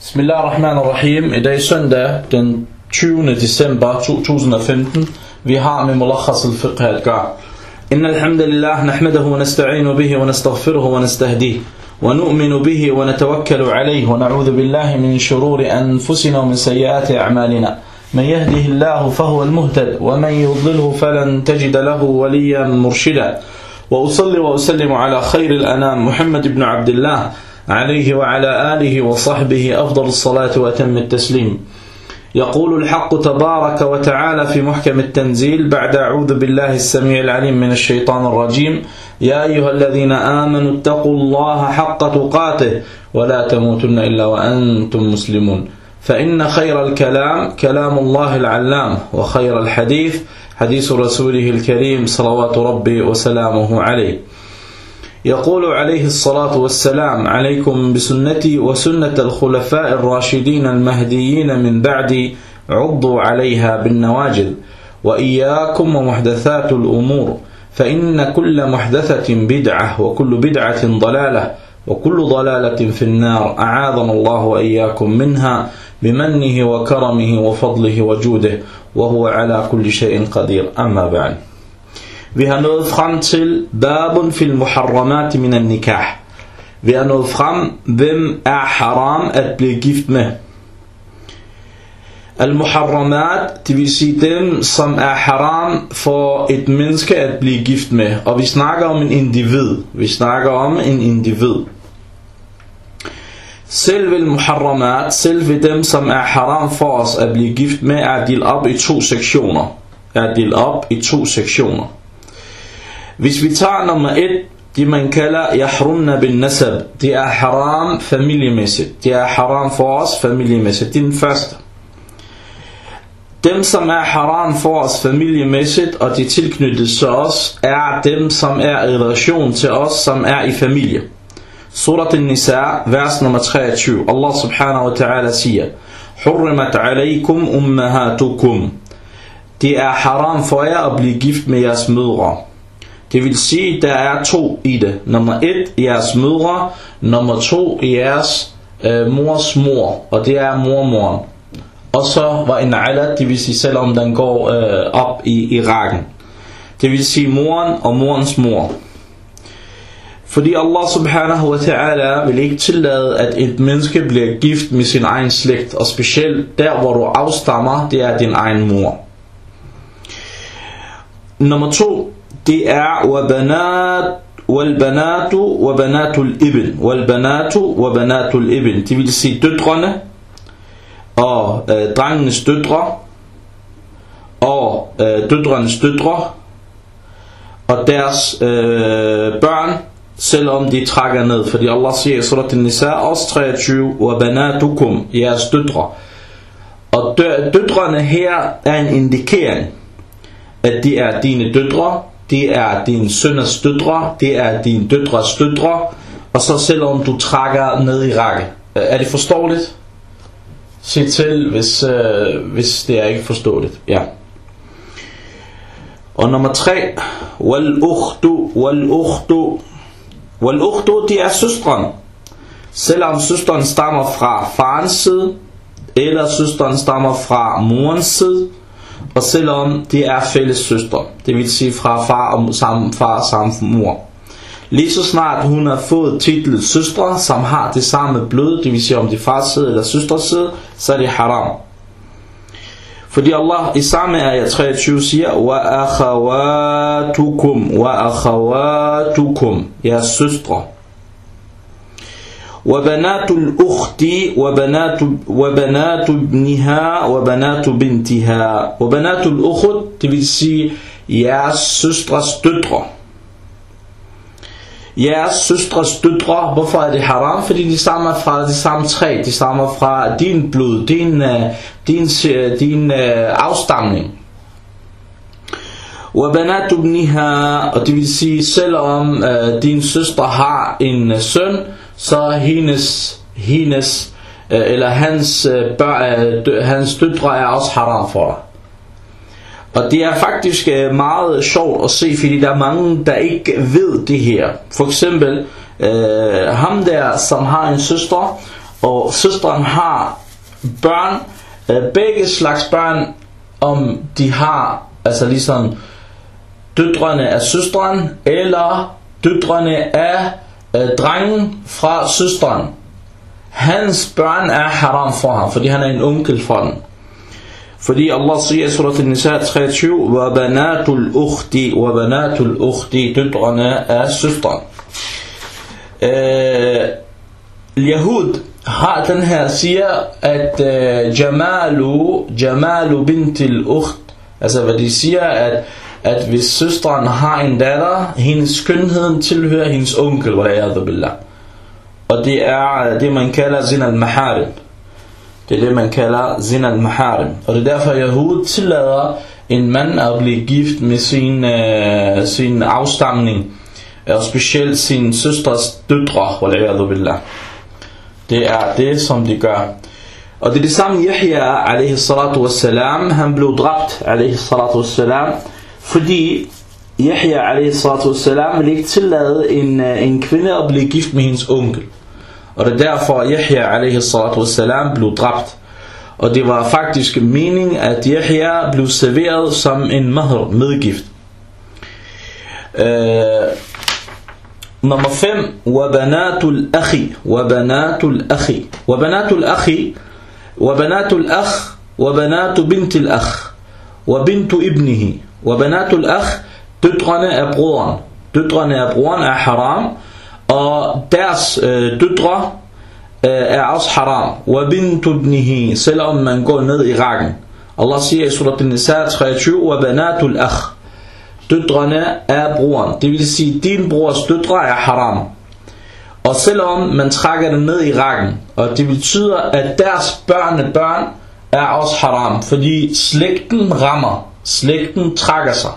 Bismillahirrahmanirrahim. I dag søndag den 20. december 2015. Vi har med Mulakhas al-Fiqh at gøre. Inna alhamdulillah nahmadahu wa nasta'inu bihi wa nastaghfiruhu wa nastahdihi wa nu'minu bihi wa natawakkalu alayhi wa na'udhu billahi min shururi anfusina wa min sayyiati a'malina. Man yahdihillahu fahuwa al-muhtad wa man yudlilhu falan tajida lahu waliyan murshida. Wa usalli wa usallimu ala khayril anam Muhammad ibn Abdullah عليه وعلى آله وصحبه أفضل الصلاة وأتم التسليم. يقول الحق تبارك وتعالى في محكم التنزيل بعد أعوذ بالله السميع العليم من الشيطان الرجيم. يا أيها الذين آمنوا اتقوا الله حق تقاته ولا تموتن إلا وأنتم مسلمون. فإن خير الكلام كلام الله العلام وخير الحديث حديث رسوله الكريم صلوات ربي وسلامه عليه. يقول عليه الصلاة والسلام عليكم بسنتي وسنة الخلفاء الراشدين المهديين من بعدي عضوا عليها بالنواجذ وإياكم ومحدثات الأمور فإن كل محدثة بدعة وكل بدعة ضلالة وكل ضلالة في النار أعاذنا الله وإياكم منها بمنه وكرمه وفضله وجوده وهو على كل شيء قدير. أما بعد. Vi har nået frem til babun fil muharramat min al-nikah. Vi har nået frem, hvem er haram at blive gift med. Al-muharramat, det vil sige dem, som er haram for et menneske at blive gift med. Og vi snakker om en individ. Selve al-muharramat, selve dem, som er haram for os at blive gift med, er delt op i to sektioner. Hvis vi tager nummer 1, det man kalder yahrumna bin nasab, det er haram familiemæssigt. Det er haram for os familiemæssigt. Det er den første. Dem som er haram for os familiemæssigt, og de tilknyttet til os, er dem som er i relation til os, som er i familie. Surat an-Nisa, vers nummer 23. Allah subhanahu wa ta'ala siger: Hurrimat alaykum ummahatukum. Det er haram for jer at blive gift med jeres mødre. Det vil sige, der er to i det. Nummer 1, jeres mødre. Nummer 2, jeres mors mor. Og det er mormoren. Og så var en alat, det vil sige, selvom den går op i rækken. Det vil sige moren og morens mor. Fordi Allah subhanahu wa ta'ala vil ikke tillade, at et menneske bliver gift med sin egen slægt. Og specielt der, hvor du afstammer, det er din egen mor. Nummer 2, det er walbanatu wa banatul ibn. Det vil sige døtrene og drengenes døtre og døtrenes døtre og deres børn, selvom de trækker ned. Fordi Allah siger i surat an-Nisa også 23, wa banatukum, jeres døtre. Og døtrene her er en indikering, at de er dine døtre, det er din sønners døtre, det er din døtres døtre, og så selvom du trækker ned i række. Er det forståeligt? Sig til, hvis det er ikke forståeligt. Ja. Og nummer 3, wal-ukhtu, det er søstren. Selvom søstren stammer fra farens side, eller søstren stammer fra morens side, og selvom det er fælles søstre, det vil sige fra far samme mor. Lige så snart hun har fået titlet søstre, som har det samme blod, det vil sige om det er fars side eller søsters side, så er det haram. Fordi Allah i samme ayat 23 siger, wa akhawatukum, jeres søstre. وبنات الأخت وبنات ابنها وبنات بنتها. وبنات الأخت, det vil sige jeres søstres døtre. Jeres søstres døtre, hvorfor er det haram? Fordi de stammer fra det samme træ, de stammer fra din blod, din afstamning. وبنات ابنها, og det vil sige, selvom din søster har en søn, så hendes eller hans døtre er også haram for dig. Og det er faktisk meget sjovt at se, fordi der er mange, der ikke ved det her. For eksempel ham der, som har en søster, og søsteren har børn, begge slags børn, om de har, altså ligesom døtrene af søsteren, eller døtrene af drengen fra søsteren. Hans børn er haram for ham, fordi han er en onkel for den. Fordi Allah siger i surat An-Nisa 23, وَبَنَاتُ الْأُخْتِ døtrene af søsteren. Yahud har den her, siger, at Jamalu bintil ukht, altså hvad de siger, at hvis søsteren har en datter, hendes skønheden tilhører hendes onkel, og det er det man kalder zina al-maharim. Det er det man kalder zina al-maharim. Og det er derfor Yahud tillader en mand at blive gift med sin afstamning, og specielt sin søsters døtre. Det er det som de gør. Og det er det samme Yahya alayhi salatu wassalam, han blev dræbt alayhi salatu wassalam, fordi Yahya alayhi salatu wassalam ville ikke tillade en kvinde at blive gift med hendes onkel. Og det er derfor Yahya alayhi salatu wassalam blev dræbt. Og det var faktisk meningen at Yahya blev serveret som en mahr, medgift. Nummer 5, wabanatul akhi, wabanatul akhi, wabanatul akhi, wabanatul akh, wabanatul bintil akh, wabintu ibnihi, wabanatul akh, døtrene af broderen. Døtrene af broderen er haram, og deres døtre er også haram. Wabintu ibnihi, selvom man går ned i rækken. Allah siger i surat An-Nisa 23, wabanatul akh, døtrene af broderen. Det vil sige, at din brors døtre er haram. Og selvom man trækker det ned i rækken, og det betyder, at deres børn er også haram, fordi slægten rammer, slægten trækker sig.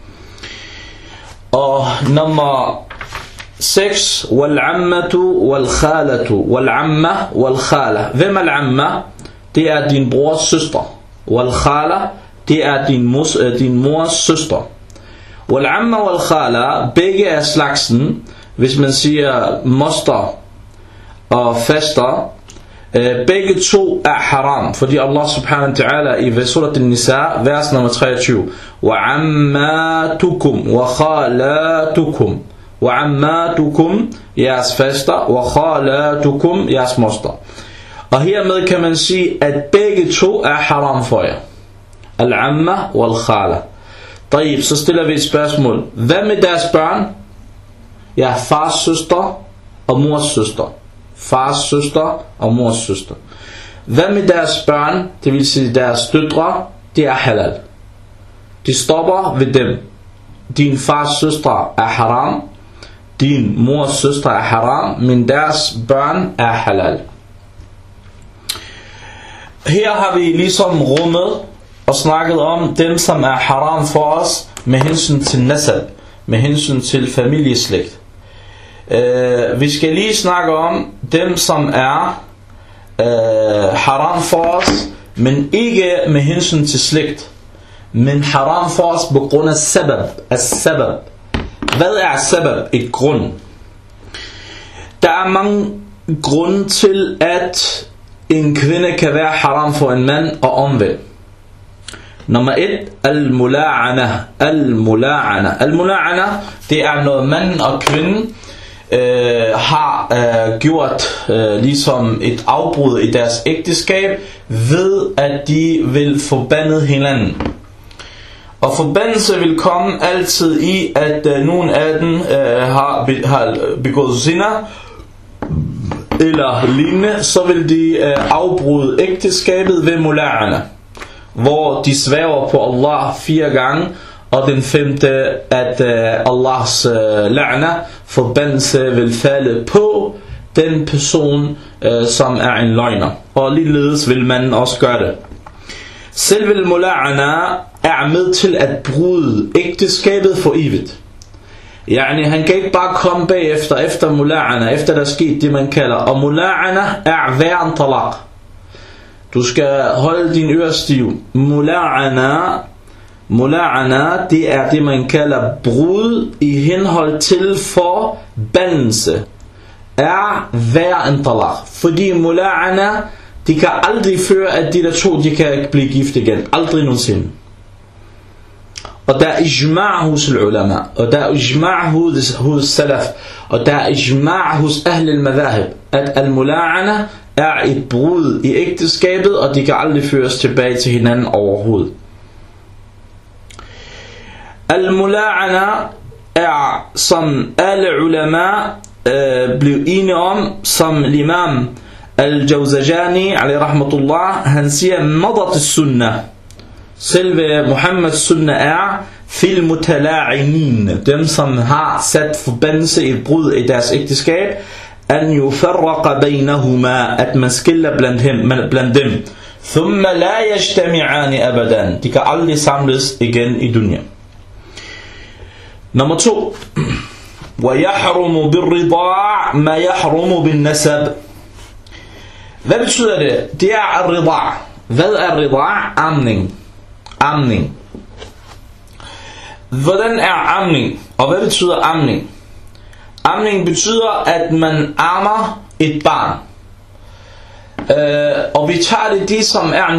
Og nummer 6, wal-ammatu wal-khalatu, wal-amma wal-khala. Hvem er al-amma? Det er din brors søster. Wal-khala, det er din mors søster. Wal-amma wal-khala, begge er slagsen. Hvis man siger moster og faster, begge to er haram, fordi Allah subhanahu wa ta'ala i surat An-Nisa, vers nummer 23, وَعَمَّاتُكُمْ وَخَالَاتُكُمْ وَعَمَّاتُكُمْ, jeres faster, وَخَالَاتُكُمْ, jeres moster. Og hermed kan man sige, at begge to er haram for jer. Al-amma wal-khala. Så stiller vi et spørgsmål. Hvad med deres børn? Ja, fars søster og mors søster. Fars søster og mors søster. Hvad med deres børn? Det vil sige deres døtre. Det er halal. De stopper ved dem. Din fars søster er haram. Din mors søster er haram. Men deres børn er halal. Her har vi ligesom rummet og snakket om dem som er haram for os med hensyn til nasab, med hensyn til familieslægt. Vi skal lige snakke om dem som er haram for os, men ikke med hensyn til slægt, men haram for os på grund af sabab. Hvad er sabab? Et grund. Der er mange grunde til at en kvinde kan være haram for en mand og omvendt. Nummer 1, al-mula'ana. Al-mula'ana, det er når mand og kvinde har gjort ligesom et afbrud i deres ægteskab ved at de vil forbande hinanden. Og forbandelse vil komme altid i at nogen af dem har begået zina eller lignende, så vil de afbryde ægteskabet ved mula'ana, hvor de sværger på Allah 4 gange, og den 5. at Allahs la'na, forbandelse, vil falde på den person, som er en løgner. Og ligeledes vil man også gøre det. Selve mula'ana er med til at bryde ægteskabet for evigt. Yani, han kan ikke bare komme bagefter, efter mula'ana, efter der er sket det man kalder. Og mula'ana er hver en talaq. Du skal holde din øre stiv. Mula'ana, det er det man kalder brud i henhold til forbandelse. er værre end talaq. Fordi mula'ana, de kan aldrig føre, at de der to, de kan blive gift igen. Aldrig nogensinde. Og der er ijma' hos ulama, og der er ijma' hos salaf, og der er ijma' hos ahl al-madhahib, at al-mula'ana er et brud i ægteskabet, og de kan aldrig føres tilbage til hinanden overhovedet. Al-mula'ana er, som alle ulama blev enige om, som l'imam al-Jawzajani, alayhi rahmatullah, han siger, madat sunnah. Selve Muhammeds sunnah er fil mutala'inin, dem som har sat forbandelse i et brud i deres ægteskab, an yufarraqa baynahuma, at man skiller blandt dem. Thumma la yajtami'ani abadan, de kan aldrig samles igen i dunya. Nummer 2. Wa yahrumu birrida' ma yahrumu bin nasab. Hvad betyder det? Det er ar-rida'. Hvad er rida'? Amning. Hvordan er amning? Og hvad betyder amning? Amning betyder, at man ammer et barn. Og vi tager det, som er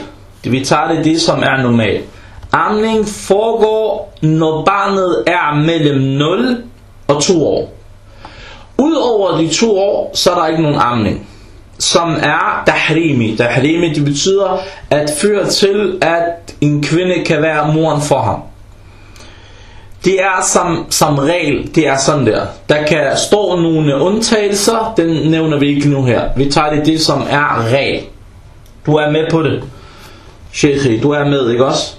normalt. Amning foregår, når barnet er mellem 0 og 2 år. Udover de 2 år, så er der ikke nogen amning, som er tahrimi. Tahrimi, det betyder at føre til, at en kvinde kan være moren for ham. Det er som regel, det er sådan der. Der kan stå nogle undtagelser, den nævner vi ikke nu her. Vi tager det, som er regel. Du er med på det, Sheikhi, du er med, ikke også?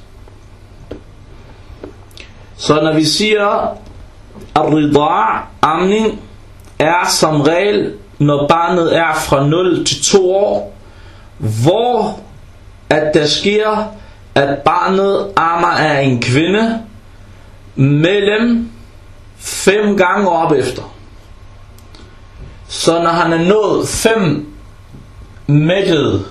Så når vi siger ar-rida', amning, er som regel, når barnet er fra 0 til 2 år, hvor at der sker, at barnet ammer af en kvinde mellem 5 gange op efter. Så når han er nået 5 mættet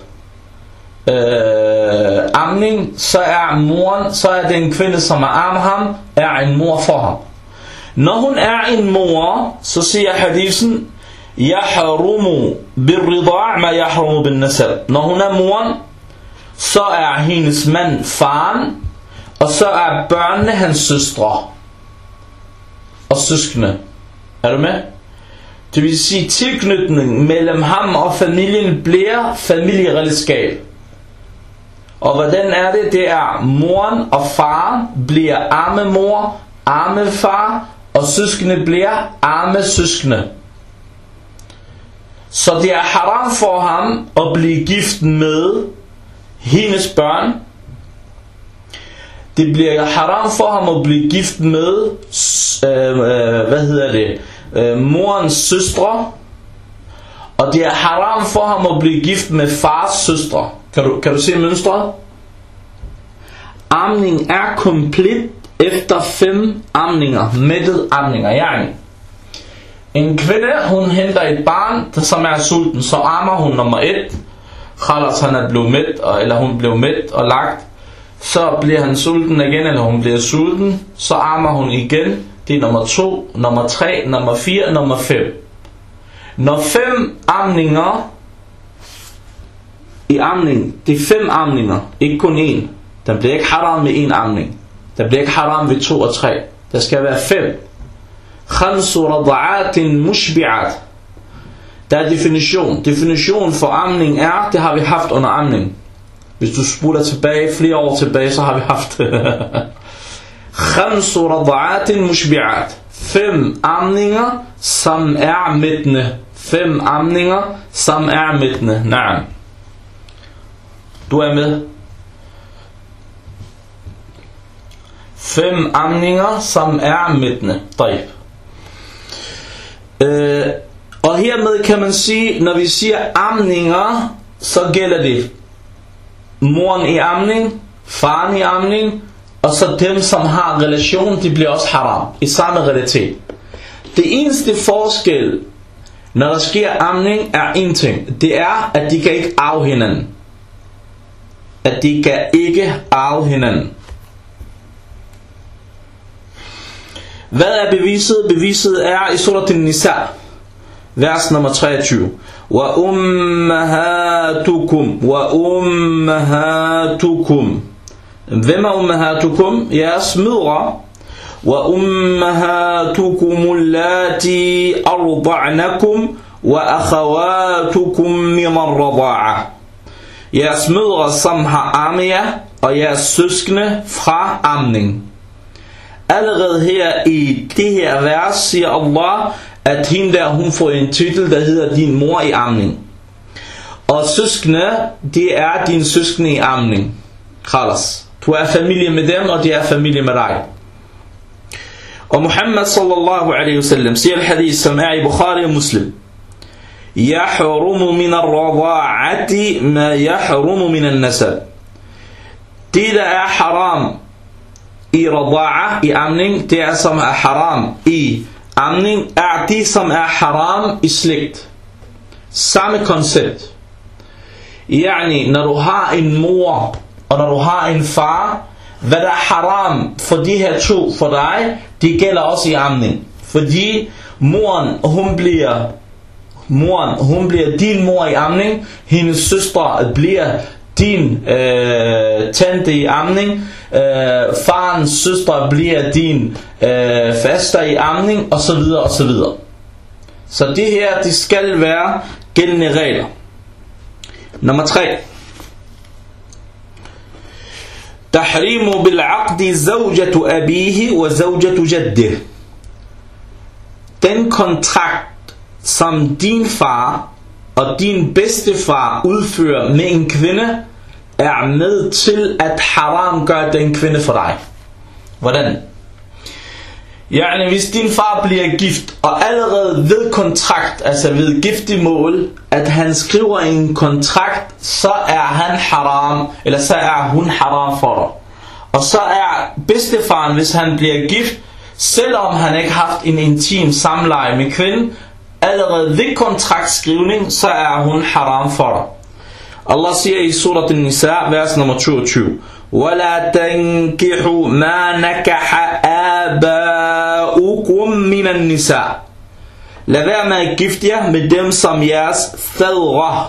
amning, så er den kvinde, som er ammer ham, er en mor for ham. Når hun er en mor, så siger hadisen, yahrumu birrida' ma yahrumu bin nasab. Når hun er moren, så er hendes mand faren, og så er børnene hans søstre og søskende. Er du med? Det vil sige, tilknytningen mellem ham og familien bliver familierelskab. Og hvordan er det? Det er moren og faren bliver armemor, armefar, og søskende bliver armesøskende. Så det er haram for ham at blive gift med hendes børn. Det bliver haram for ham at blive gift med morens søstre. Og det er haram for ham at blive gift med fars søstre. Kan du se mønstret? Amning er komplet efter 5 amninger, mættet amninger. Yani, en kvinde, hun henter et barn, som er sulten, så ammer hun nummer 1. Khalas, han er blevet mæt, eller hun blev mæt og lagt. Så bliver han sulten igen, eller hun bliver sulten. Så ammer hun igen. Det er nummer 2, nummer 3, nummer 4, nummer 5. Når 5 amninger i amning, det er 5 amninger, ikke kun 1. Der bliver ikke haram med 1 amning. Der bliver ikke haram ved 2 og 3. Der skal være 5. Khamsu rada'atin mushbi'at. Der er definition. Definition for amning er, det har vi haft under amning. Hvis du spoler tilbage, flere år tilbage, så har vi haft Khamsu rada'atin mushbi'at. 5 amninger, som er mættende. 5 amninger, som er mættende. Nej. Du er med? 5 amninger, som er mættende. Og hermed kan man sige, når vi siger amninger, så gælder det moren i amning, faren i amning, og så dem, som har relation, de bliver også haram i samme realitet. Det eneste forskel, når der sker amning, er en ting. Det er, at de kan ikke arve hinanden. At de kan ikke arve hinanden. Hvad er beviset? Beviset er i Surat An-Nisa. vers nummer 23. Wa ummahatukum. Hvem er ummahatukum? Jeres mødre. Wa ummahatukum allati arda'nakum wa akhawatukum min ar-rada'a. Jeres mødre, som har ammet jer, og jeres søskende fra amning. Allerede her i det her vers siger Allah, at hende der, hun får en titel, der hedder din mor i amning. Og søskende, det er din søskende i amning. Khalas. Du er familie med dem, og de er familie med dig. Og Muhammad sallallahu alaihi wasallam siger al-hadith, som er i Bukhari og Muslim. Yahrumu min ar-rada'ati ma yahrumu min an-nasab. Det der er haram i rada'a, i amning, det er som er haram i amning, er det som er haram i slægt. Samme koncept. Yani, når du har en mor, og når du har en far, hvad der er haram for de her to for dig, det gælder også i amning. Fordi moren, hun bliver din mor i amning, hendes søstre bliver din tante i amning, farens søstre bliver din faster i amning, og så videre og så videre. Så det her, det skal være gældende regler. Nummer 3. Tahrimu bil'aqdi zawjatu abihi wa zawjatu jaddih. Den kontrakt, som din far og din bedstefar udfører med en kvinde, er med til at haram gør den kvinde for dig. Hvordan? Yani, hvis din far bliver gift, og allerede ved kontrakt, altså ved giftemål, at han skriver en kontrakt, så er han haram, eller så er hun haram for dig. Og så er bedstefaren, hvis han bliver gift, selvom han ikke har haft en intim samleje med kvinden, allerede ved kontraktskrivning, så er hun haram for dig. Allah siger i surat An-Nisa, vers nummer 22. وَلَا تَنْكِحُوا مَا نَكَحَ آبَاؤُكُمْ مِنَ النِّسَاءِ. Lad være med at gifte jer med dem, som jeres fædre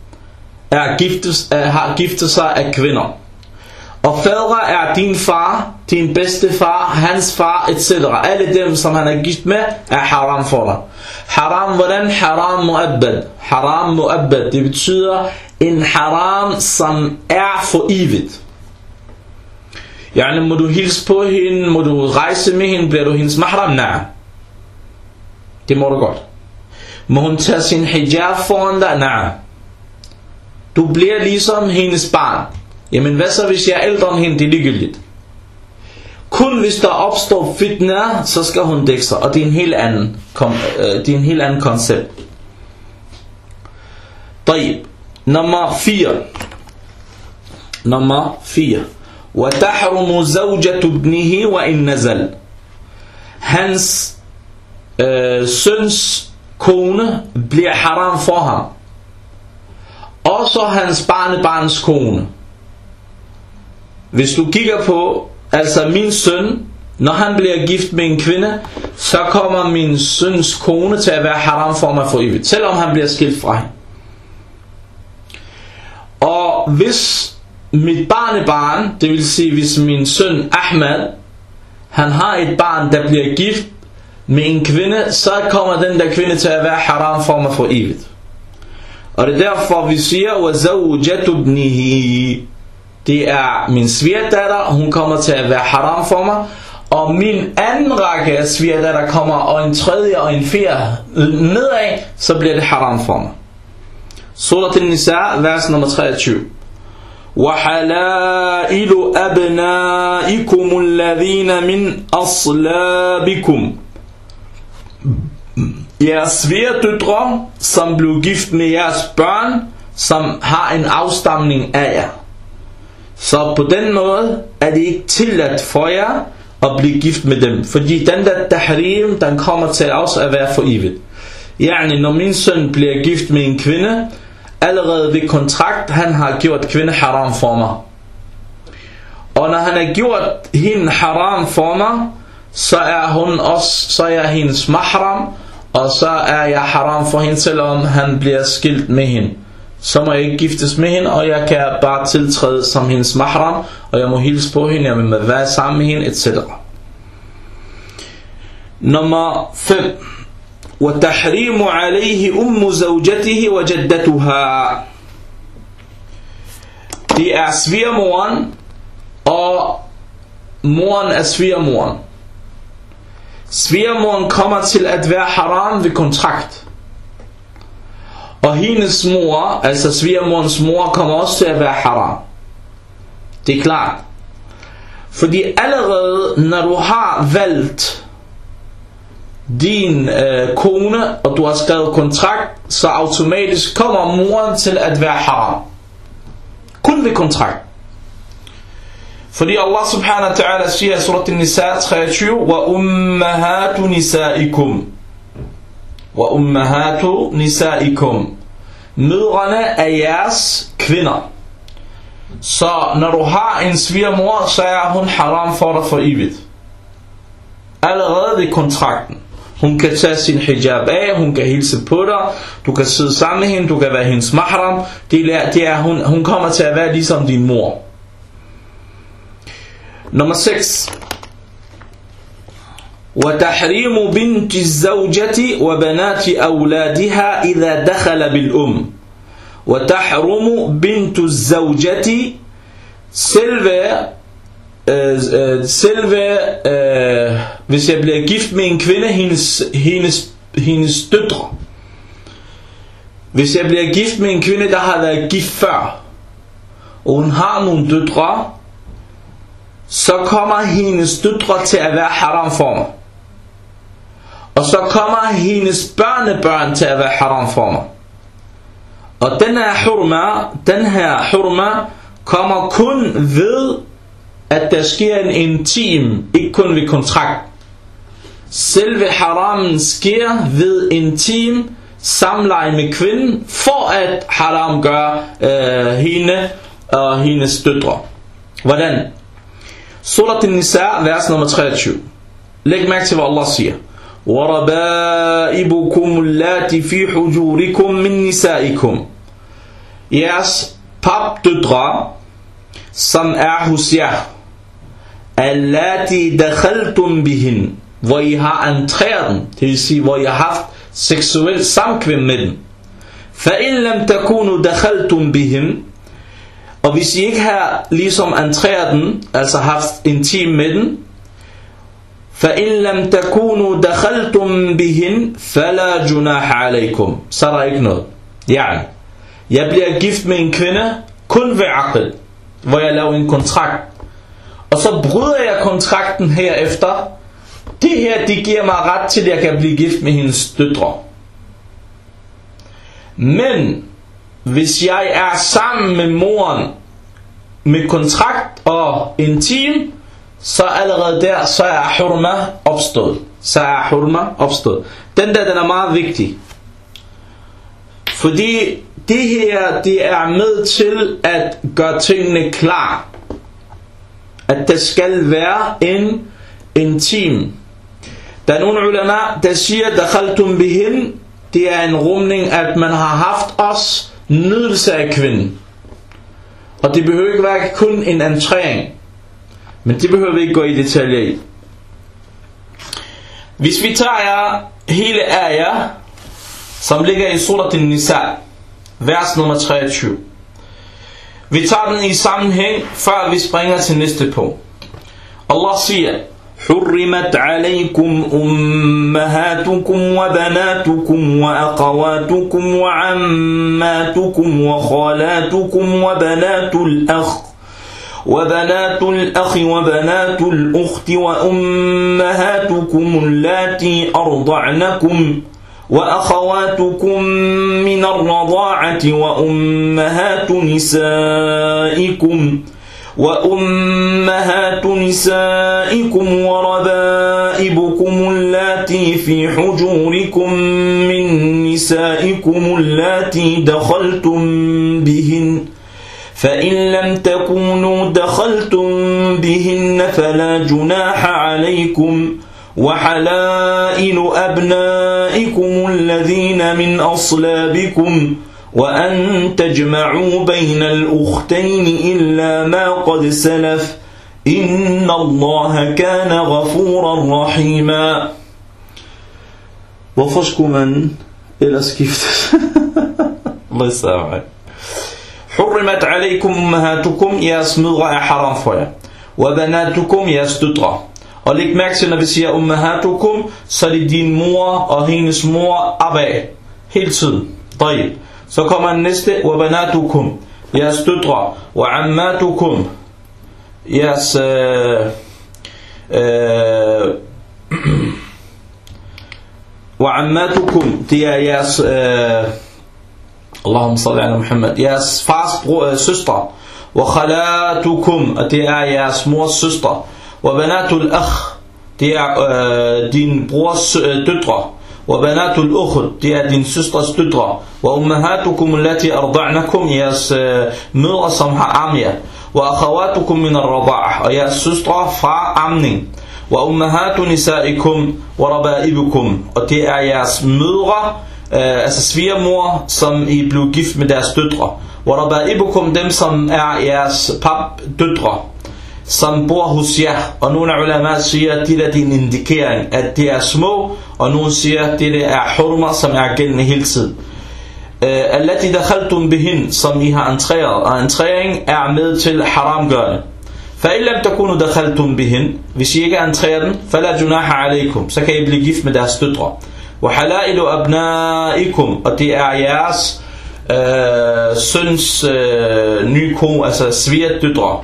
har giftet sig af kvinder. Og fædre er din far, din bedstefar, hans far, etc. Alle dem, som han er gift med, er haram for dig. Haram, hvordan? Haram mu'abbad. Haram mu'abbad, det betyder en haram, som er for evigt. Yani, må du hilse på hende, må du rejse med hende, bliver du hendes mahram? Nej. Det må du godt. Må hun tage sin hijab foran dig? Nej. Du bliver ligesom hendes barn. Jamen hvad så hvis jeg er ældre end hende? Det er ligegyldigt. Kun hvis der opstår fitna, så skal hun dække sig. Og det er en helt anden koncept. طيب. Nummer 4. وَتَحْرُمُ زَوْجَةُ ابْنِهِ وَإِنْ نَزَلْ. Hans søns kone bliver haram for ham. Også hans barnebarns kone. Hvis du kigger på, altså min søn, når han bliver gift med en kvinde, så kommer min søns kone til at være haram for mig for evigt, selvom han bliver skilt fra hende. Og hvis mit barnebarn, det vil sige hvis min søn Ahmed, han har et barn, der bliver gift med en kvinde, så kommer den der kvinde til at være haram for mig for evigt. Og det er derfor vi siger وَزَوْجَةُ ابْنِهِ. Det er min svigerdatter, hun kommer til at være haram for mig. Og min anden række af svigerdatter kommer, og en tredje og en fjerde nedad, så bliver det haram for mig. Surat An-Nisa, vers nummer 23. وَحَلَائِلُ أَبْنَائِكُمُ الَّذِينَ مِنْ أَصْلَابِكُمْ. Jeres svigerdøtre, som blev gift med jeres børn, som har en afstamning af jer. Så på den måde er det ikke tilladt for jer at blive gift med dem. Fordi den der tahrim, den kommer til også at være for evigt. Yani, når min søn bliver gift med en kvinde, allerede ved kontrakt, han har gjort kvinde haram for mig. Og når han har gjort hende haram for mig, så er hun også, så er hendes mahram, og så er jeg haram for hende, selvom han bliver skilt med hende. Så må jeg ikke giftes med hende, og jeg kan bare tiltræde som hendes mahram, og jeg må hilse på hende, jeg må være sammen med hende, etc. Nummer 5. وَتَحْرِيمُ عَلَيْهِ أُمُّ زَوْجَتِهِ وَجَدَّتُهَا. Det er svigermoren og moren af svigermoren. Svigermoren kommer til at være haram ved kontrakt. Og hendes mor, altså svigermorens mor, kommer også til at være haram. Det er klart. Fordi allerede når du har valgt din kone, og du har skrevet kontrakt, så automatisk kommer moren til at være haram. Kun ved kontrakt. Fordi Allah subhanahu wa ta'ala siger i surat An-Nisa 23, وَأُمَّهَاتُ نِسَائِكُمْ وَأُمَّهَاتُ نِسَائِكُمْ. Mødrene er jeres kvinder. Så når du har en svigermor, så er hun haram for dig for evigt. Allerede ved kontrakten. Hun kan tage sin hijab af, hun kan hilse på dig, du kan sidde sammen med hende, du kan være hendes mahram. Hun kommer til at være ligesom din mor. Nummer 6. وتحريم بنت الزوجة وبنات أولادها إذا دخل بالأم. وتحرم بنت الزوجة hvis jeg bliver gift med en kvinde, hendes døtre. Hvis jeg bliver gift med en kvinde, der har været gift før, og hun har nogle døtre, så kommer hendes døtre til at være haram for mig. Og så kommer hendes børnebørn til at være haram for mig. Og den her hurma kommer kun ved, at der sker en intim, ikke kun ved kontrakt. Selve haramen sker ved intim samleje med kvinden, for at haram gør hende og hendes døtre. Hvordan? Surat An-Nisa, vers nummer 23. Læg mærke til, hvad Allah siger. وَرَبَائِبُكُمُ اللَّاتِ فِي حُجُورِكُمْ مِنْ نِسَائِكُمْ. Jeres papdøtre, som er hos jer, allati dakhaltum bihin, hvor I har entreret dem, det vil sige, hvor I har haft seksuelt samkvem med dem. Fa in lam takunu dakhaltum bihin, og hvis I ikke har ligesom entreret dem, altså haft intim med dem, fa in lam takunu dakhaltum bihin, fala junaha alaykum, så er der ikke noget. Jeg bliver gift med en kvinde kun ved aql, hvor jeg laver en kontrakt, og så bryder jeg kontrakten herefter. Det her, det giver mig ret til, at jeg kan blive gift med hendes døtre. Men hvis jeg er sammen med moren med kontrakt og intim, så allerede der, så er hurma opstået. Den er meget vigtig. Fordi det her, det er med til at gøre tingene klar. At der skal være en intim. Der er nogle ulama, der siger, dakhaltum bihin, det er en rumning, at man har haft os nydelse af kvinden. Og det behøver ikke være kun en entreng. Men det behøver vi ikke gå i detaljer i. Hvis vi tager hele ayah, som ligger i surat An-Nisa, vers nummer 23. Vi tager den i sammenhæng, før vi springer til næste punkt. Allah siger, حرمت عليكم أمهاتكم وبناتكم وأخواتكم وعماتكم وخالاتكم وبنات الأخ وبنات الأخت وأمهاتكم اللاتي أرضعنكم وأخواتكم من الرضاعة وأمهات نسائكم وربائبكم اللاتي في حجوركم من نسائكم اللاتي دخلتم بهن فإن لم تكونوا دخلتم بهن فلا جناح عليكم وحلائل أبنائكم الذين من أصلابكم وأن تجمعوا بين الأختين إلا ما قد سلف إن الله كان غفورا رحيما. Hvorfor skulle man ellers skiftes? Allah samme. حرمت عليكم أمهاتكم, jeres mødre er haram for jer. وبناتكم, jeres døtre. Og læg mærke til, når vi siger ummahatukum, så er det din mor og hendes mor abba. Hele tiden. طيب. Så kommer den næste. وبناتكم, jeres døtre. وعماتكم, jeres وعماتكم, det er jeres Allahumma salli ala Muhammad, jeres fars søstre. وخالاتكم, og det er jeres mors søstre. وبنات الأخ, det er din brors døtre. وبنات الأخت, det er din søstres døtre. وأمهاتكم التي أرضعنكم, jeres mødre som har ammet jer. وأخواتكم من الرضاعة, og jeres søstre fra amning. وأمهات نسائكم وربائبكم, og det er jeres mødre, altså svigermor, som I blev gift med deres døtre. وربائبكم, dem som er jeres papdøtre, som bor hos jer. Og nogle af ulama siger, at det er en indikering, at det er små, og nogle siger, at det er hurma, som er gældende hele tiden. Allati dakhaltum bihin, som I har entreret, og entrering er med til haramgørende. فإن لم تكونوا دخلتم بهن, hvis I ikke entrerer den, فلا جناح عليكم, så kan I blive gift med deres døtre. وحلائل أبنائكم, og det er jeres søns nye kone, altså svigerdøtre,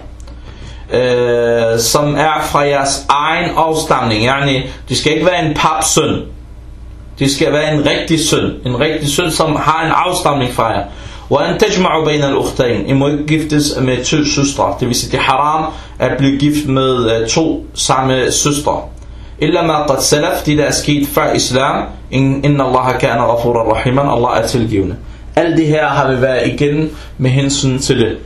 som er fra jeres egen afstamning. Yani, det skal ikke være en papsøn, det skal være en rigtig søn, som har en afstamning fra jer. وأن تجمعوا بين الأختين, I må ikke giftes med to søstre, det vil sige det er haram at blive gift med to samme søstre. إلا ما قد سلف, det der er sket før islam. إن الله كان غفورا رحيما, Allah er tilgivende. Alt det her har vi været igen med hensyn til det.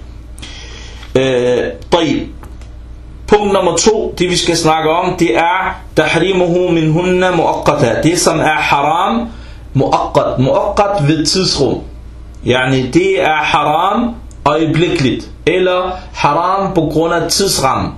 طيب. Punkt nummer 2, det vi skal snakke om, det er tahrimuhu minhunna muaqqata, det som er haram muaqqat ved tidsrum. Yani det er haram øjeblikkeligt, eller haram på grund af tidsram.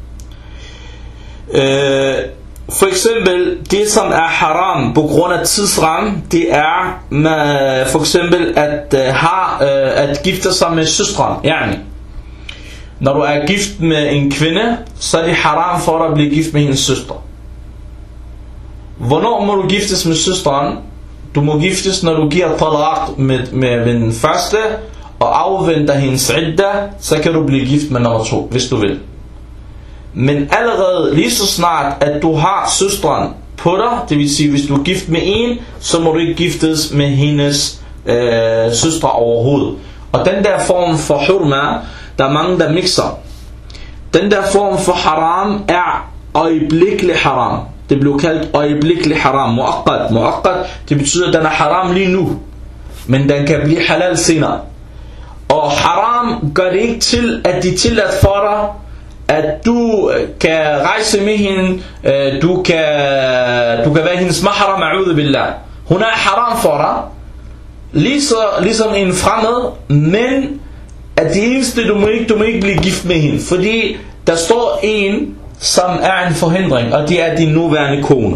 For eksempel det som er haram på grund af tidsram, det er for eksempel at gifte sig med søstren. Yani når du er gift med en kvinde, så er det haram for dig at blive gift med hendes søster. Hvornår må du giftes med søsteren? Du må giftes, når du giver talaq med den første, og afventer hendes idda, så kan du blive gift med nummer 2, hvis du vil. Men allerede lige så snart, at du har søsteren på dig, det vil sige, hvis du er gift med en, så må du ikke giftes med hendes søstre overhovedet. Og den der form for hurma, der er mange, der mixer. Den der form for haram er øjeblikkelig haram. Det blev kaldt øjeblikkelig haram, muaqqat. Det betyder, at den er haram lige nu, men den kan blive halal senere. Og haram gør det ikke til, at det er tilladt for dig, at du kan rejse med hende, du kan være hendes mahram, a'udhu billah. Hun er haram for dig, ligesom en fremmed, men at det eneste, du må ikke blive gift med hende, fordi der står en, som er en forhindring, og det er din nuværende kone.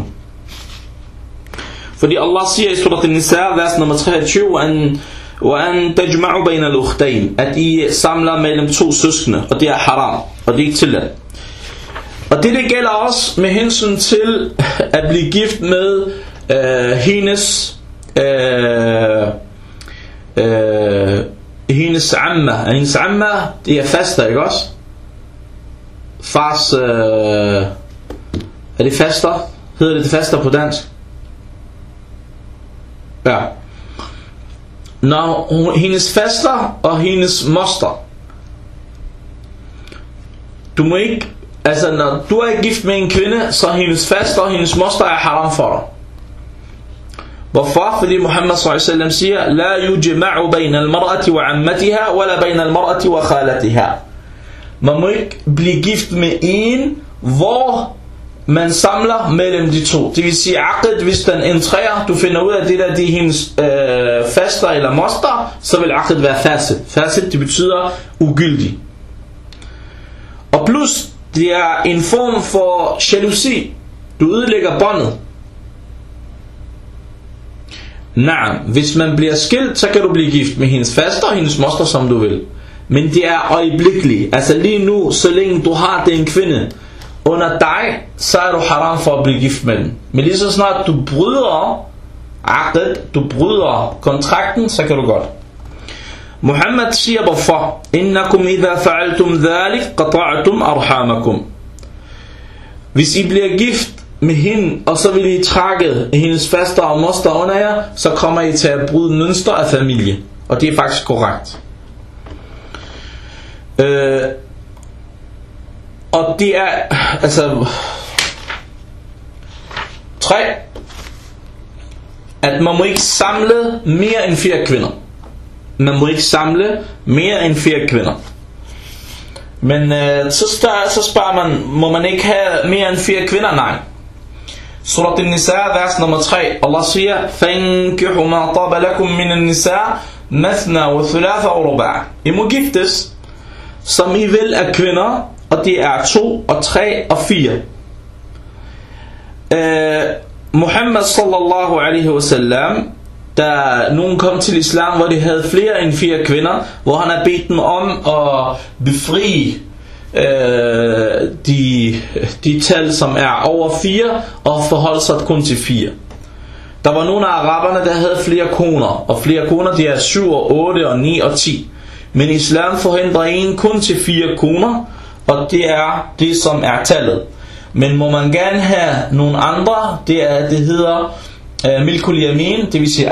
Fordi Allah siger i surat An-Nisa, vers nummer 23, وَأَن تَجْمَعُوا بَيْنَ الْأُخْتَيْن, at I samler mellem to søskende, og det er haram, og det er ikke tilladt. Og det gælder også med hensyn til at blive gift med hendes amma. Hendes amma, det er faster, ikke også? Fars, er det faster? Hedder det faster på dansk? Ja. Når hendes faster og hendes moster, du må ikke, altså når du er gift med en kvinde, så hendes faster og hendes moster er haram for dig. Hvorfor? Fordi Muhammad sallallahu alaihi wasallam siger, la yujma'u bayna al-mar'ati wa 'ammatiha wala bayna al-mar'ati wa khalatiha. Man må ikke blive gift med en, hvor man samler mellem de to. Det vil sige, aqd, hvis den entrerer, du finder ud af det der, de er hendes faster eller moster, så vil aqd være fasid. Fasid, det betyder uskyldig. Og plus, det er en form for jalousi. Du ødelægger båndet. Nej, hvis man bliver skilt, så kan du blive gift med hendes faster og hendes moster, som du vil. Men det er øjeblikkeligt. Altså lige nu, så længe du har den kvinde under dig, så er du haram for at blive gift med den. Men lige så snart du bryder aqd, du bryder kontrakten, så kan du godt. Muhammad siger hvorfor: Innakum idha fa'altum dhalik qata'tum arhamakum. Hvis I bliver gift med hende, og så vil I trække hendes faster og moster under jer, så kommer I til at bryde mønster af familie. Og det er faktisk korrekt. Og det er altså 3, at man må ikke samle mere end 4 kvinder. Man må ikke samle mere end 4 kvinder. Men så spørger man, må man ikke have mere end 4 kvinder? Nej. Surat An-Nisa, vers nummer 3. Allah siger: فَانْكِحُوا مَا طَابَ لَكُمْ مِنَ النِّسَاءِ مَثْنَى وَثُلَاثَ وَرُبَاعَ. I må giftes, som I vil af kvinder, og det er 2 og 3 og 4. Muhammad sallallahu alaihi wasallam, da nogen kom til islam, hvor de havde flere end 4 kvinder, hvor han har bedt dem om at befri de tal, som er over 4, og forholde sig kun til 4. Der var nogle af araberne, der havde flere koner, og flere koner, de er 7 og 8 og 9 og 10. Men islam forhindrer en kun til 4 koner, og det er det, som er tallet. Men må man gerne have nogle andre, det hedder milkul yamin, det vil sige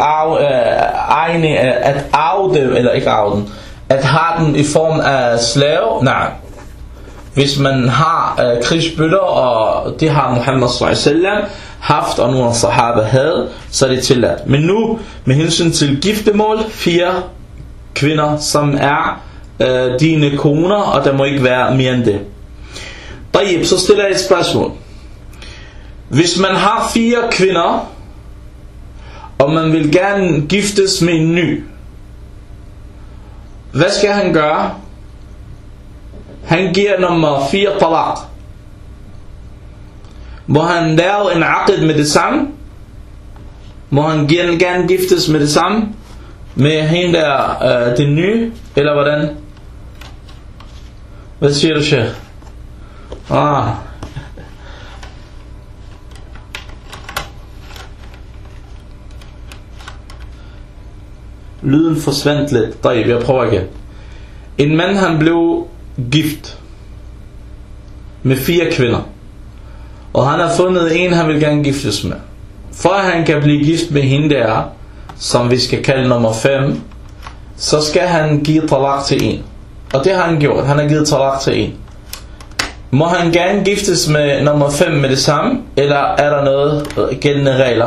at arve dem, eller ikke arve den, at have den i form af slave. Nej. Hvis man har krigsbytter, og det har Muhammad sallallahu alaihi wasallam haft, og nogle af sahaba havde, så er det tilladt. Men nu, med hensyn til giftemål, 4 kvinder, som er dine koner, og der må ikke være mere end det. Så stiller jeg et spørgsmål. Hvis man har 4 kvinder, og man vil gerne giftes med en ny, hvad skal han gøre? Han giver nummer 4 talaq. Må han lave en aqd med det samme? Må han gerne giftes med det samme? Med hende der den nye? Eller hvordan? Hvad siger du, Sheikh? Lyden forsvandt lidt. Jeg prøver igen. En mand, han blev gift med 4 kvinder, og han har fundet en, han vil gerne giftes med. For at han kan blive gift med hende der, som vi skal kalde nummer 5, så skal han give talaq til en. Og det har han gjort. Han har givet talaq til en. Må han gerne giftes med nummer 5 med det samme, eller er der noget gældende regler?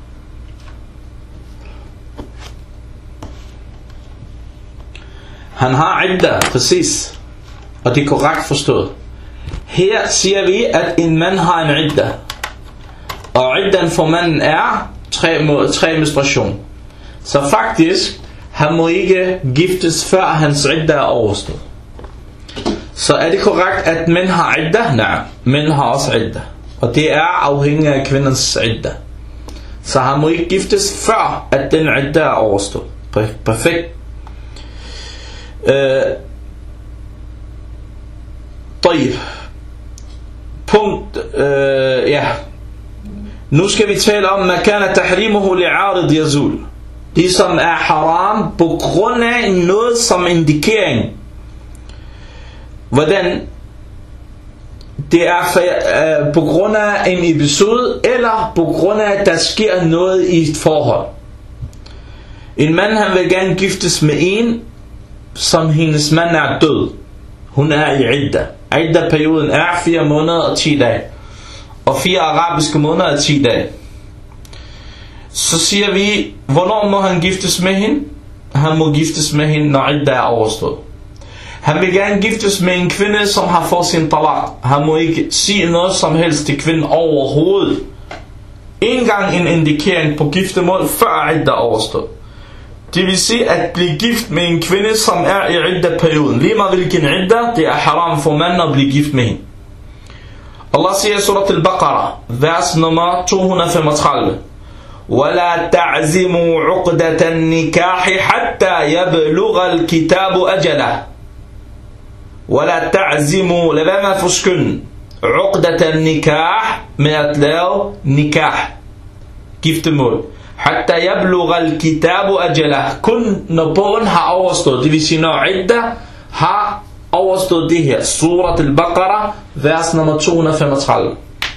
Han har idda, præcis. Og det er korrekt forstået. Her siger vi, at en mand har en idda. Og iddan for manden er 3 menstruation. Så faktisk, han må ikke giftes før hans idda er overstået. Så er det korrekt, at mænd har idda? Nej, mænd har også idda. Og det er afhængig af kvindens idda. Så han må ikke giftes før, at den idda er overstået. Perfekt. Punkt. Nu skal vi tale om, man kan tahrimuhu li'arid yazul. Det som er haram på grund af noget som indikering. Hvordan? Det er på grund af en episode, eller på grund af, at der sker noget i et forhold. En mand, han vil gerne giftes med en, som hendes mand er død. Hun er i idda. Idda-perioden er 4 måneder og 10 dage. Og 4 arabiske måneder og 10 dage. Så siger vi, hvornår må han giftes med hende? Han må giftes med hende, når idda er overstået. Han vil gerne giftes med en kvinde, som har fået sin talaq. Han må ikke sige noget som helst til kvinden overhovedet. En gang en indikering på giftermål, før idda overstået. Det vil sige at blive gift med en kvinde, som er i idda-perioden. Lige meget hvilken idda, det er haram for manden at blive gift med hende. Allah siger i surat al-Baqarah, vers nummer 235. وَلَا تَعْزِمُوا عُقْدَةَ النِّكَاحِ حَتَّى يَبْلُغَ الْكِتَابُ أَجَلَهُ. وَلَا تَعْزِمُوا, lad være med at forskynde. عُقْدَةَ النِّكَاح, med at lave nikah, giftemål. حَتَّى يَبْلُغَ الْكِتَابُ أَجَلَهُ, kun når bogen har overstået, det vil sige når idda har overstået det her. Surat al-Baqarah, vers nummer 235.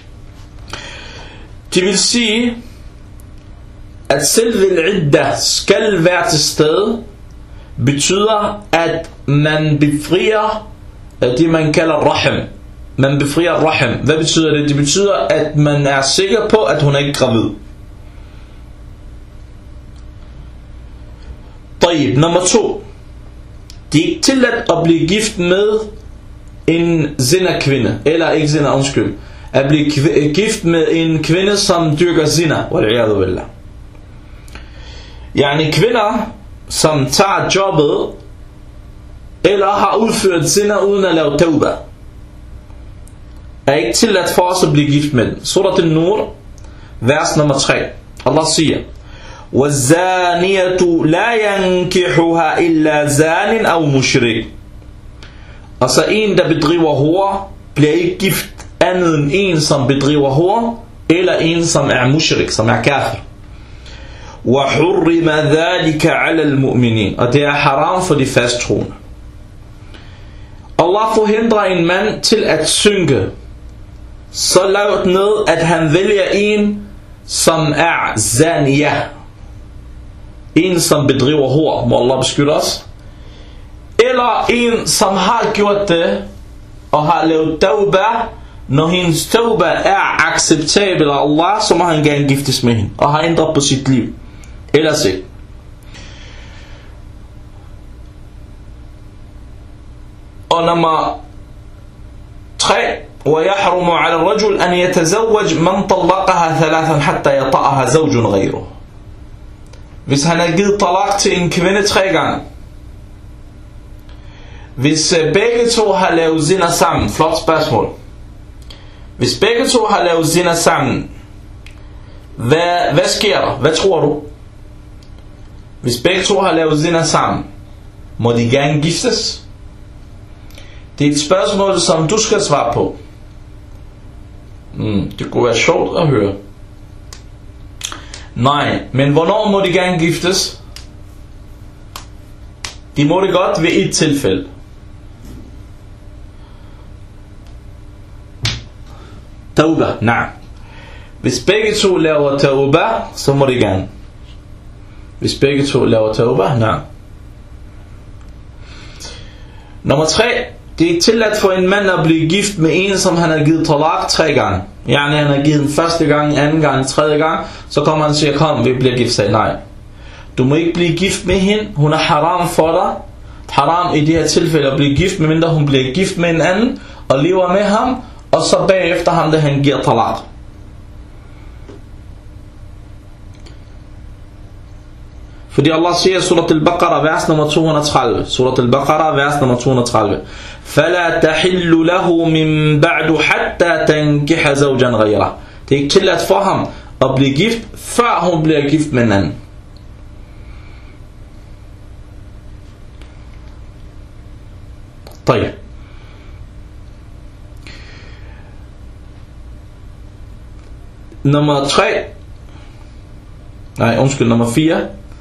Det vil sige at selve idda skal være til stede, betyder at man befrier det man kalder rahim. Man befrier rahim. Hvad betyder det? Det betyder at man er sikker på at hun er ikke gravid. Tayyib, nummer 2. Det er ikke tilladt at blive gift med en zina-kvinde, eller ikke zina, undskyld, at blive gift med en kvinde som dyrker zina, wal'iyadu billah. Yani kvinder som tager jobbet eller har udført zina uden at lave tawba, er ikke tilladt for os at blive gift med den. Surat al-Nur, vers nummer 3. Allah siger: وَالزَّانِيَةُ لَا يَنْكِحُهَا إِلَّا زَانٍ أَوْ مُشْرِكٍ. Og så en der bedriver hor bliver ikke gift andet end en som bedriver hor, eller en som er mushrik, som er kafir. وَحُرِّمَ ذَلِكَ عَلَى الْمُؤْمِنِينَ. Og det er haram for de fasttroende. Allah forhindrer en mand til at synke så lavt ned at han vælger en som er zaniya, en som bedriver hor, må Allah beskytte os, eller en som har gjort det og har lavet tawba. Når hendes tawba er acceptabel af Allah, så må han gerne giftes med hende og har ændret på sit liv. Ellers ikke. Og nummer 3. ويحرم على الرجل أن يتزوج من طلقها ثلاثا حتى يطأها زوج غيره. Hvis han har givet talaq til en kvinde 3 gange, hvis begge to har lavet zina sammen, flot spørgsmål, hvis begge to har lavet zina sammen, hvad sker der? Hvad tror du? Hvis begge to har lavet zina sammen, må de gerne giftes? Det er et spørgsmål som du skal svare på. Det kunne være sjovt at høre. Nej, men hvornår må de gerne giftes? De må det godt ved et tilfælde. Tawba, nej. Hvis begge to laver tawba, så må de gerne. Hvis begge to laver tawba, nej. Nummer 3. Det er ikke tilladt for en mand at blive gift med en, som han har givet talaq 3 gange. Yani han har givet den første gang, anden gang, tredje gang. Så kommer han og siger, kom, vi bliver gift. Nej, du må ikke blive gift med hende. Hun er haram for dig. Haram i det her tilfælde at blive gift, medmindre hun bliver gift med en anden og lever med ham, og så bagefter ham, da han giver talaq. Fordi Allah siger i surat al-Baqarah, vers nummer 230. Surat al-Baqarah, vers nummer 230. فَلَا تَحِلُّ لَهُ مِنْ بَعْدُ حَتَّى تَنْكِحَ زَوْجًا غَيْرَهُ. Det er ikke tilladt for ham at blive gift, før hun bliver gift med en anden. طيب. Nummer 4.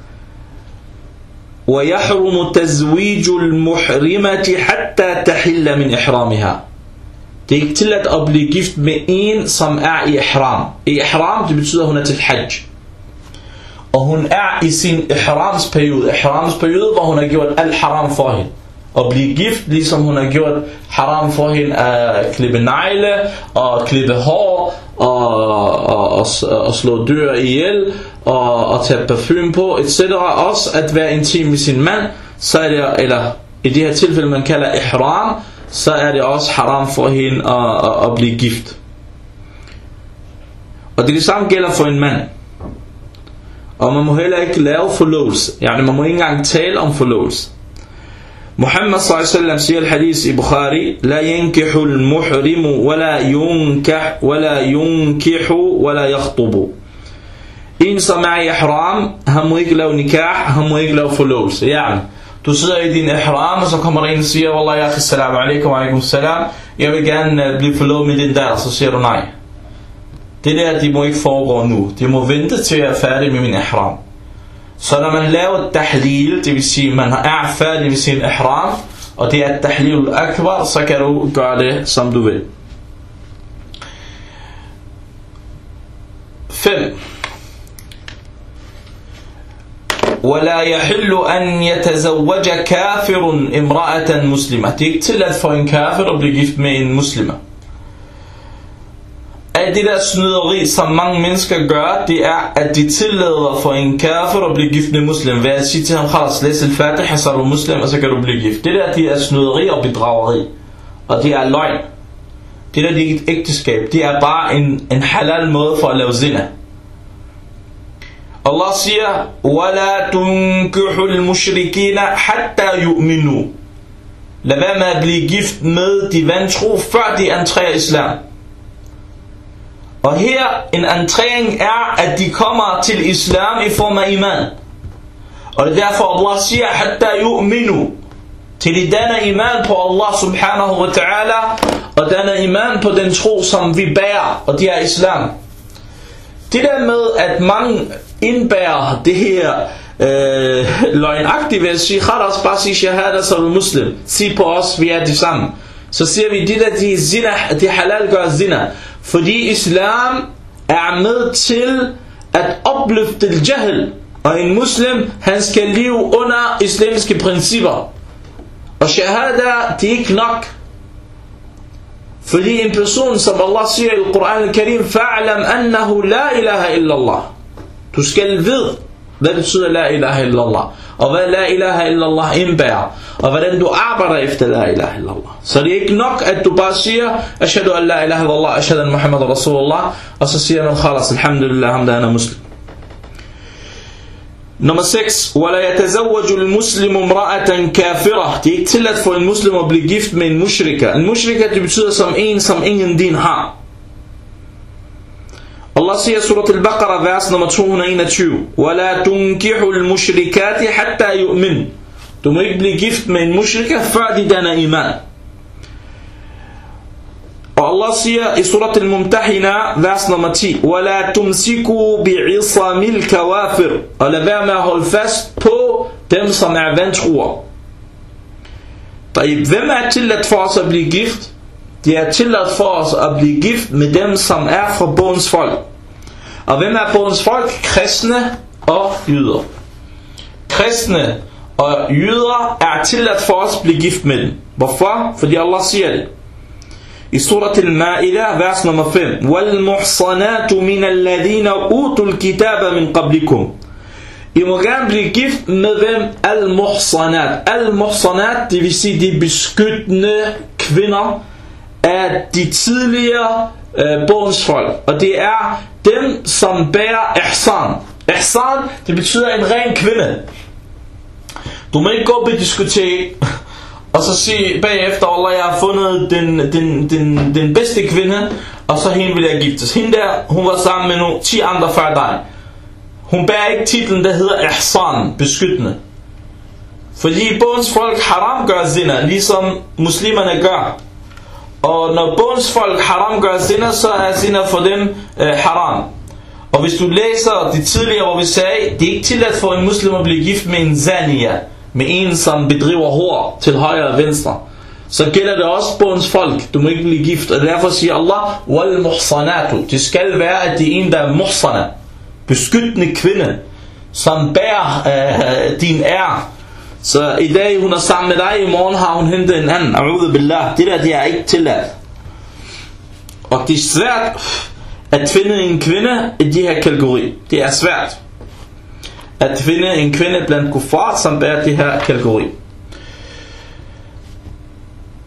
ويحرم تزويج المحرمة حتى تحل من إحرامها. Det er ikke tilladt at blive gift med en som er i ihram. I ihram, det betyder at hun er til hajj, og hun er i sin ihramsperiode, hvor hun har gjort al-haram for hende. Og blive gift, ligesom hun har gjort haram for hende at klippe negle og klippe hår og slå dyr ihjel og tage parfume på, etc. Også at være intim med sin mand, så er det, eller i det her tilfælde man kalder ihram, så er det også haram for hende at blive gift. Og det samme gælder for en mand. Og man må heller ikke lave forlovelse. Man må ikke engang tale om forlovelse. Muhammad sallallahu alaihi wasallam siger i hadith i Bukhari: La yankihu al-muhrimu wala yunkihu wala yakhtubu. En som er i ihram, han må ikke lave nikah, han må ikke lave forlovelse. Du sidder i din ihram, og så kommer der en og siger: Wallah ya akhi, assalamu alaikum wa alaikum salam, jeg vil gerne blive forlovet med din der. Så siger du nej. Det der, de må ikke foregå nu. De må vente til jeg er færdig med min ihram. Så når man laver tahlil, det vil sige man er færdig med sin ihram, og det er tahlil akbar, så kan du gøre det som du vil. 5. ولا يحل أن يتزوج كافر امرأة مسلمة. Det er ikke tilladt for en kafir at blive gift med en muslimah. Alt det der snyderi, som mange mennesker gør, det er, at de tillader for en kafir at blive gift med muslim. Ved at sige til ham: khalas, læs al-Fatiha, så er du muslim, og så kan du blive gift. Det der, det er snyderi og bedrageri. Og det er løgn. Det der, det er et ægteskab. Det er bare en halal måde for at lave zina. Allah siger: وَلَا تُنْكِحُ الْمُشْرِكِينَ حَتَّى يُؤْمِنُوا. Lad være med at blive gift med de vantro, før de entrerer islam. Og her en entrering er, at de kommer til islam i form af iman. Og det er derfor Allah siger: حَتَّى يُؤْمِنُوا. Til de danner iman på Allah subhanahu wa ta'ala, og danner iman på den tro, som vi bærer, og det er islam. Det der med, at mange indbærer det her løgnagtigt ved at sige: khalas, bare sig shahada, så er du muslim. Sig på os, vi er de samme. Så siger vi, det der, de zina, de halal gør zina. Fordi islam er med til at opløfte al-jahl. Og en muslim, han skal leve under islamiske principper. Og shahada, det er ikke nok. Fordi en person, som Allah siger i Al-Quran al-Karim: fa'lam annahu la ilaha illallah. Du skal vide, hvad betyder la ilaha illallah, og hvad la ilaha illallah indbærer, og hvordan du arbejder efter la ilaha illallah. Så det er ikke nok, at du bare siger: ashhadu an la ilaha illallah, ashhadu an Muhammad rasulullah, og så siger man: khalas, alhamdulillah, hamda ana muslim. Nummer 6. وَلَا يَتَزَوَّجُ الْمُسْلِمُ امْرَأَةً كَافِرَةً. Det er ikke tilladt for en muslim at blive gift med en mushrika. En mushrika, det betyder som en, som ingen din har. Allah siger i surat al-Baqarah, vers nummer 221: وَلَا تُنْكِحُ الْمُشْرِكَاتِ حَتَّى يُؤْمِنُ. Du må ikke blive gift med en mushrika, før de danner iman. Og Allah siger i surat al-Mumtahina, vers nummer 10: وَلَا تُمْسِكُوا بِعِصَمِ الْكَوَافِرِ. Og lad være med at holde fast på dem, som er vantruer. Hvem er tilladt for os at blive gift? Det er tilladt for os at blive gift med dem, som er fra bogens folk. Og hvem er bogens folk? Kristne og jøder. Kristne og jøder er tilladt for os at blive gift med dem. Hvorfor? Fordi Allah siger det i surat al-Ma'idah, vers nummer 5: وَالْمُحْصَنَاتُ مِنَ الَّذِينَ أُوتُوا الْكِتَابَ مِنْ قَبْلِكُمْ. I må gerne blive gift med hvem? Al-Muhsanat. Al-Muhsanat, det vil sige de beskyttende kvinder af de tidligere bogens folk. Og det er dem, som bærer ihsan. Ihsan, det betyder en ren kvinde. Du må ikke gå på diskotek og så sige bagefter: Allah, jeg har fundet den bedste kvinde, og så hende vil jeg giftes. Hende der, hun var sammen med nogle 10 andre før dig. Hun bærer ikke titlen, der hedder ihsan, beskyttende. Fordi bogens folk haram gør zina, ligesom muslimerne gør. Og når bogens folk haram gør zina, så er zina for dem haram. Og hvis du læser det tidligere, hvor vi sagde, det er ikke tilladt for en muslim at blive gift med en zaniya, med en, som bedriver hår til højre og venstre, så gælder det også bogens folk. Du må ikke blive gift. Og derfor siger Allah: wal muhsanatu. Det skal være, at det er en, der er muhsana, beskyttende kvinde, som bærer din ære. Så i dag hun er sammen med dig, i morgen har hun hentet en anden. A'udhu billah. Det der, det er ikke tilladt. Og det er svært at finde en kvinde i de her kategori. Det er svært at finde en kvinde blandt kuffar, som bærer de her kategori.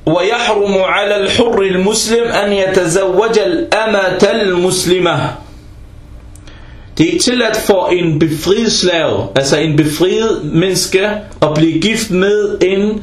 وَيَحْرُمُ عَلَى الْحُرِّ الْمُسْلِمِ أَنْ يَتَزَوَّجَ الْأَمَةَ الْمُسْلِمَةِ. Det er ikke tilladt for en befriet slave, altså en befriet menneske, at blive gift med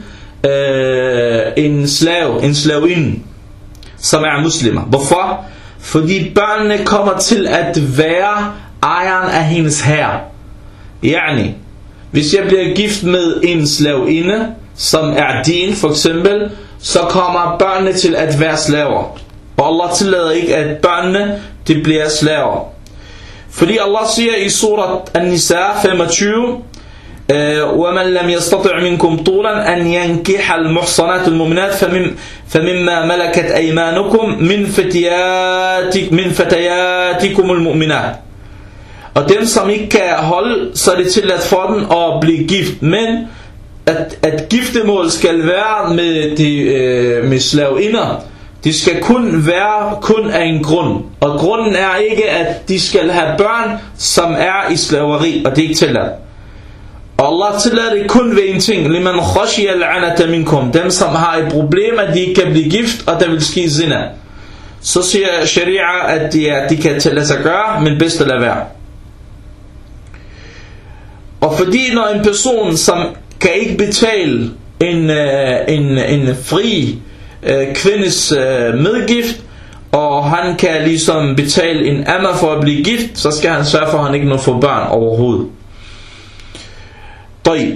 en slavinde, som er muslimer. Hvorfor? Fordi børnene kommer til at være ejeren af hendes herre. Yani, hvis jeg bliver gift med en slavinde, som er din for eksempel, så kommer børnene til at være slaver. Og Allah tillader ikke, at børnene de bliver slaver. Fordi Allah siger i surat An-Nisa 25, وَمَنْ لَمْ يَسْتَطِعْ مِنْكُمْ طُولًا أَنْ يَنْكِحَ الْمُحْصَنَاتُ الْمُؤْمِنَاتِ فَمِمَّا مَلَكَتْ أَيْمَانُكُمْ مِنْ فَتَيَاتِكُمُ الْمُؤْمِنَاتِ. Og dem som ikke kan holde, så er det tilladt for dem at blive gift. Men at giftemål skal være med slavinder, de skal kun være af en grund. Og grunden er ikke, at de skal have børn, som er i slaveri, og det er ikke tilladt. Og Allah tillader det kun ved en ting: liman khashiya al-'anata minkum, dem som har et problem, at de ikke kan blive gift, og der vil ske zina. Så siger sharia, at de kan lade sig gøre, men bedst at lade være. Og fordi når en person, som kan ikke betale en fri kvindes medgift, og han kan ligesom betale en amma for at blive gift, så skal han sørge for, at han ikke når få børn overhovedet. طيب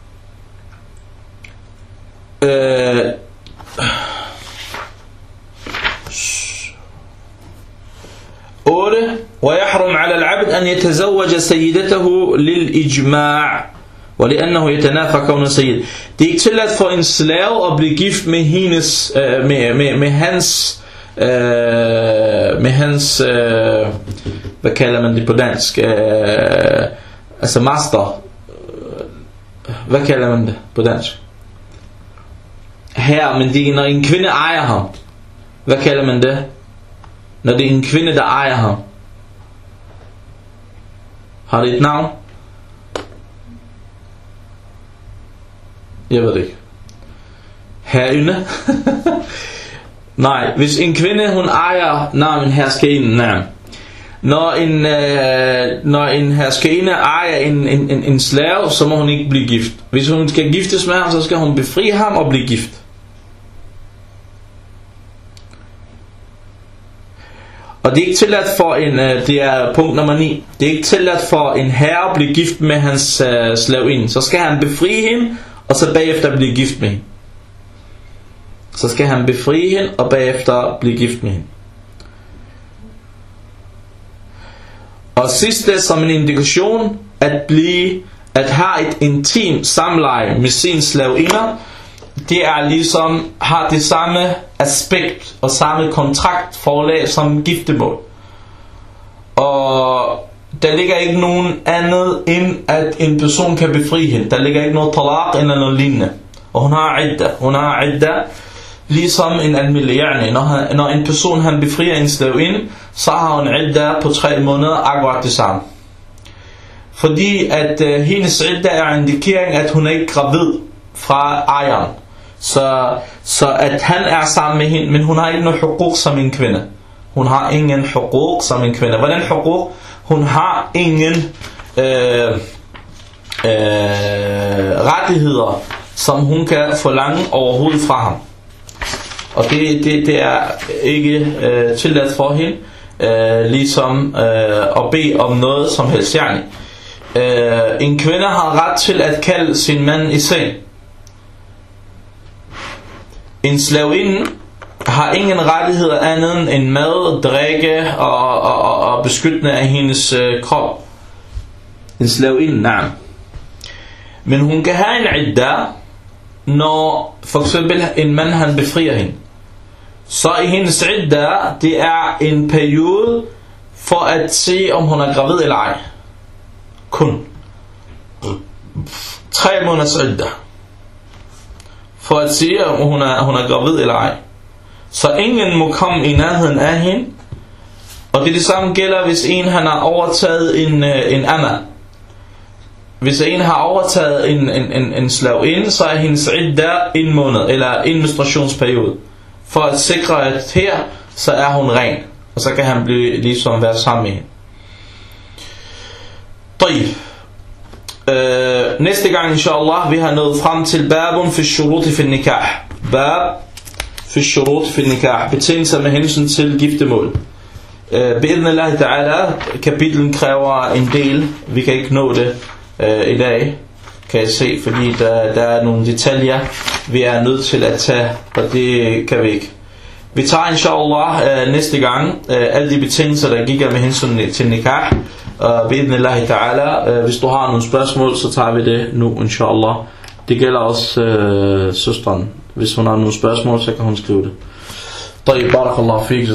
8 ويحرم على العبد أن يتزوج سيدته للإجماع ولأنه يتنافى كونه سيد. Det er ikke tilladt for en slave at blive gift med hendes med hans hvad kalder man det på dansk, altså master. Hvad kalder man det på dansk? Her, men det er, når en kvinde ejer ham. Hvad kalder man det? Når det er en kvinde, der ejer ham. Har det et navn? Jeg ved det ikke. Herinde? Nej, hvis en kvinde, hun ejer navn herskerinden, nej. Når en herskeriinde ejer en slave, så må hun ikke blive gift. Hvis hun skal giftes med ham, så skal hun befri ham og blive gift. Og det er ikke tilladt for det er punkt nummer 9. Det er ikke tilladt for en herre at blive gift med hans slavinde. Så skal han befri hende, og så bagefter blive gift med hende. Så skal han befri hende, og bagefter blive gift med hende. Og sidste som en indikation, at have et intimt samleje med sin slavinder, det er ligesom, har det samme aspekt og samme kontraktforlag som giftemål. Og der ligger ikke nogen andet end at en person kan befri hende. Der ligger ikke noget talaq eller noget lignende. Og hun har idda ligesom en almindelig yani. Når en person han befrier en slavinde, så har hun idda på 3 måneder, akkurat det samme. Fordi at hendes idda er en indikering, at hun er ikke gravid fra ejeren. Så at han er sammen med hende, men hun har ikke noget huquq som en kvinde. Hun har ingen huquq som en kvinde. Hvordan huquq? Hun har ingen rettigheder, som hun kan forlange overhovedet fra ham. Og det er ikke tilladt for hende, ligesom at bede om noget som helst. En kvinde har ret til at kalde sin mand i seng. En slavinde har ingen rettigheder andet end mad, drikke og beskyttelse af hendes krop. En slavinde, nej. Men hun kan have en idda, når for eksempel en mand han befrier hende. Så i hendes idda, det er en periode for at se om hun er gravid eller ej. Kun 3 måneders idda for at se om hun er gravid eller ej. Så ingen må komme i nærheden af hende. Og det samme gælder hvis en han har overtaget en amma. hvis en har overtaget en slavinde, så er hendes idda en måned, eller en menstruationsperiode. For at sikre, at her, så er hun ren. Og så kan han ligesom være sammen med hende. Næste gang, inshallah, vi har nået frem til babun fi shuruti fi nikah. Bab fi shuruti fi nikah. Betingelser med hensyn til giftemål. Bi'idhnillahi ta'ala, kapitlen kræver en del. Vi kan ikke nå det i dag, kan jeg se, fordi der er nogle detaljer, vi er nødt til at tage, og det kan vi ikke. Vi tager inshallah næste gang alle de betingelser, der gik med hensyn til nikah. Bi'idhnillahi ta'ala. Hvis du har nogle spørgsmål, så tager vi det nu, inshallah. Det gælder også søsteren. Hvis hun har nogle spørgsmål, så kan hun skrive det. Barakallahu fik.